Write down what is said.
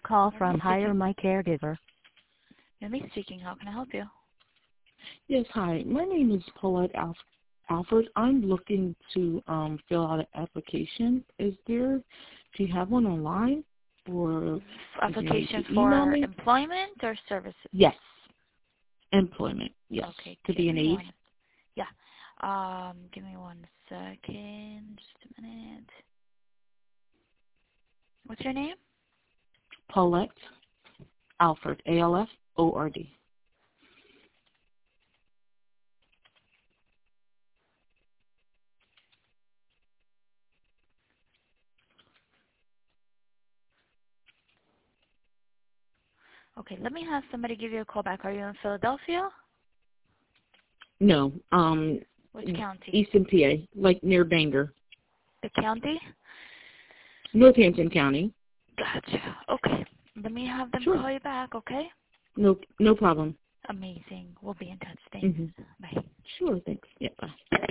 call from Hire My Caregiver. Emily speaking. How can I help you? Yes, hi. My name is Paulette Alford. I'm looking to fill out an application. Do you have one online? Or application for employment or services? Yes. Employment, yes. Okay. To be an aide? Yeah. Give me 1 second. Just a minute. What's your name? Paulette Alford, A-L-F-O-R-D. Okay, let me have somebody give you a call back. Are you in Philadelphia? No. Which county? Eastern PA, like near Bangor. The county? Northampton County. Gotcha. Okay. Let me have them call you back, okay? No problem. Amazing. We'll be in touch. Thanks. Mm-hmm. Bye. Sure, thanks.